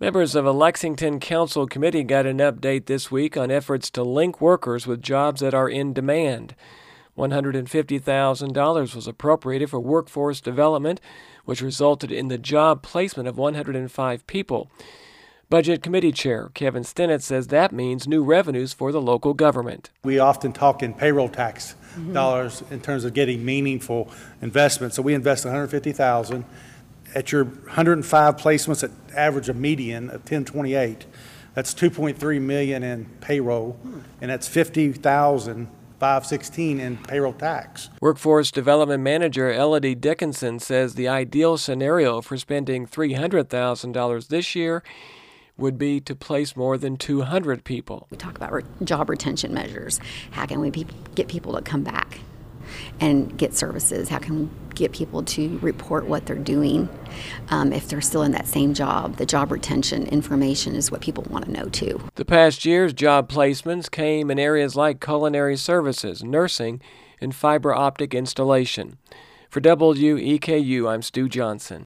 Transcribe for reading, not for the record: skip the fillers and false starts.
Members of a Lexington Council committee got an update this week on efforts to link workers with jobs that are in demand. $150,000 was appropriated for workforce development, which resulted in the job placement of 105 people. Budget Committee Chair Kevin Stinnett says that means new revenues for the local government. We often talk in payroll tax dollars in terms of getting meaningful investment. So we invest $150,000 at your 105 placements at average a median of 1028. That's $2.3 million in payroll, and that's $50,516 in payroll tax. Workforce Development Manager Elodie Dickinson says the ideal scenario for spending $300,000 this year would be to place more than 200 people. We talk about job retention measures. How can we get people to come back and get services? How can we get people to report what they're doing if they're still in that same job? The job retention information is what people want to know too. The past year's job placements came in areas like culinary services, nursing, and fiber optic installation. For WEKU, I'm Stu Johnson.